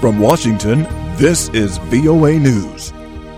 From Washington, this is VOA News.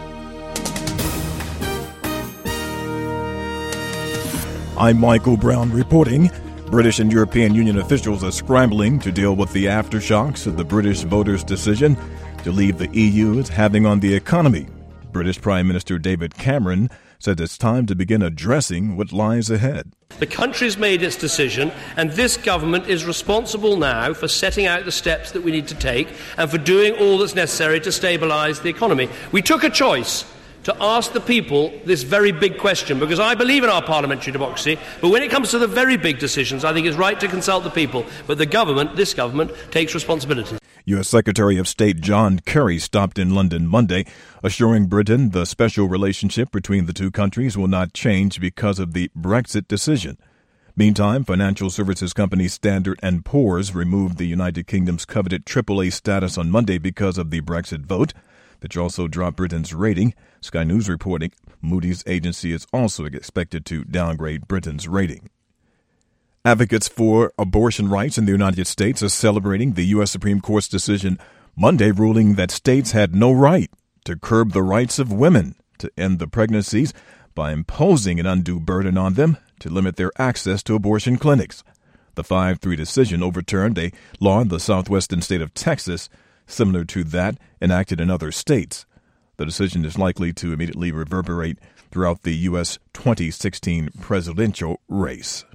I'm Michael Brown reporting. British and European Union officials are scrambling to deal with the aftershocks of the British voters' decision to leave the EU is having on the economy. British Prime Minister David Cameron said it's time to begin addressing what lies ahead. The country's made its decision, and this government is responsible now for setting out the steps that we need to take and for doing all that's necessary to stabilise the economy. We took a choice to ask the people this very big question, because I believe in our parliamentary democracy, but when it comes to the very big decisions, I think it's right to consult the people. But the government, this government, takes responsibility. U.S. Secretary of State John Kerry stopped in London Monday, assuring Britain the special relationship between the two countries will not change because of the Brexit decision. Meantime, financial services company Standard & Poor's removed the United Kingdom's coveted AAA status on Monday because of the Brexit vote, which also dropped Britain's rating. Sky News reporting Moody's agency is also expected to downgrade Britain's rating. Advocates for abortion rights in the United States are celebrating the U.S. Supreme Court's decision Monday ruling that states had no right to curb the rights of women to end the pregnancies by imposing an undue burden on them to limit their access to abortion clinics. The 5-3 decision overturned a law in the southwestern state of Texas similar to that enacted in other states. The decision is likely to immediately reverberate throughout the U.S. 2016 presidential race.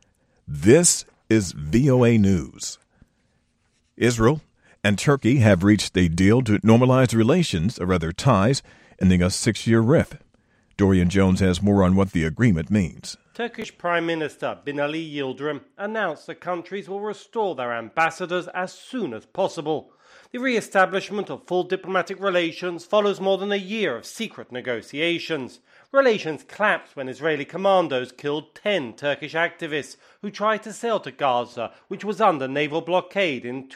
This is VOA News. Israel and Turkey have reached a deal to normalize relations, or rather ties, ending a 6-year rift. Dorian Jones has more on what the agreement means. Turkish Prime Minister Binali Yildirim announced the countries will restore their ambassadors as soon as possible. The re-establishment of full diplomatic relations follows more than a year of secret negotiations. Relations collapsed when Israeli commandos killed 10 Turkish activists who tried to sail to Gaza, which was under naval blockade in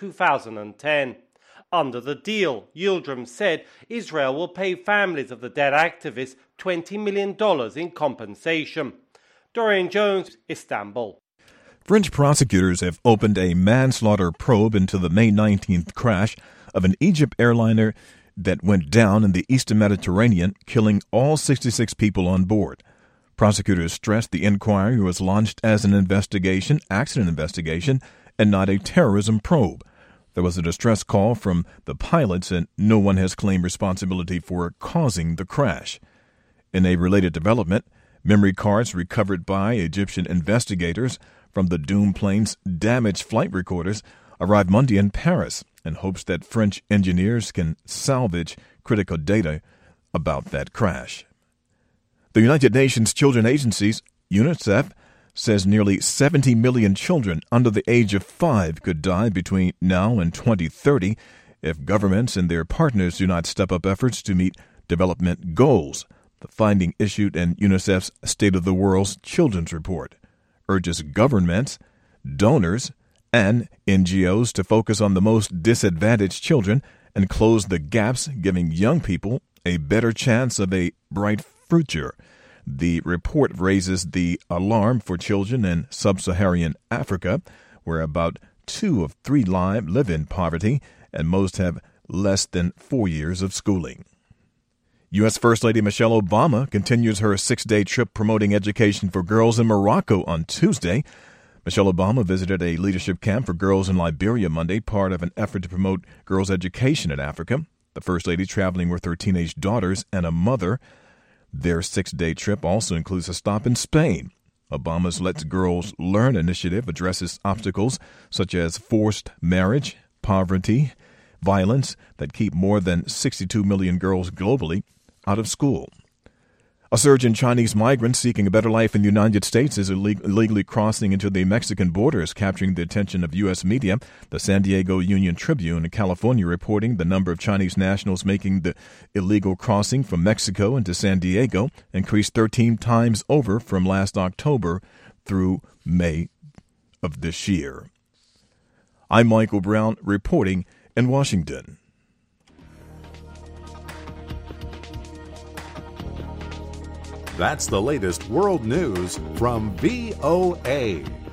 2010. Under the deal, Yildirim said Israel will pay families of the dead activists $20 million in compensation. Dorian Jones, Istanbul. French prosecutors have opened a manslaughter probe into the May 19th crash of an Egypt airliner that went down in the eastern Mediterranean, killing all 66 people on board. Prosecutors stressed the inquiry was launched as an accident investigation, and not a terrorism probe. There was a distress call from the pilots, and no one has claimed responsibility for causing the crash. In a related development, memory cards recovered by Egyptian investigators from the doomed plane's damaged flight recorders arrived Monday in Paris in hopes that French engineers can salvage critical data about that crash. The United Nations Children Agency's UNICEF says nearly 70 million children under the age of 5 could die between now and 2030 if governments and their partners do not step up efforts to meet development goals. The finding issued in UNICEF's State of the World's Children's Report urges governments, donors, and NGOs to focus on the most disadvantaged children and close the gaps, giving young people a better chance of a bright future. The report raises the alarm for children in sub-Saharan Africa, where about 2 of 3 live in poverty, and most have less than 4 years of schooling. U.S. First Lady Michelle Obama continues her 6-day trip promoting education for girls in Morocco on Tuesday. Michelle Obama visited a leadership camp for girls in Liberia Monday, part of an effort to promote girls' education in Africa. The First Lady traveling with her teenage daughters and a mother. Their 6-day trip also includes a stop in Spain. Obama's Let's Girls Learn initiative addresses obstacles such as forced marriage, poverty, violence that keep more than 62 million girls globally out of school. A surge in Chinese migrants seeking a better life in the United States is illegally crossing into the Mexican border is capturing the attention of U.S. media. The San Diego Union Tribune in California reporting the number of Chinese nationals making the illegal crossing from Mexico into San Diego increased 13 times over from last October through May of this year. I'm Michael Brown reporting in Washington. That's the latest world news from VOA.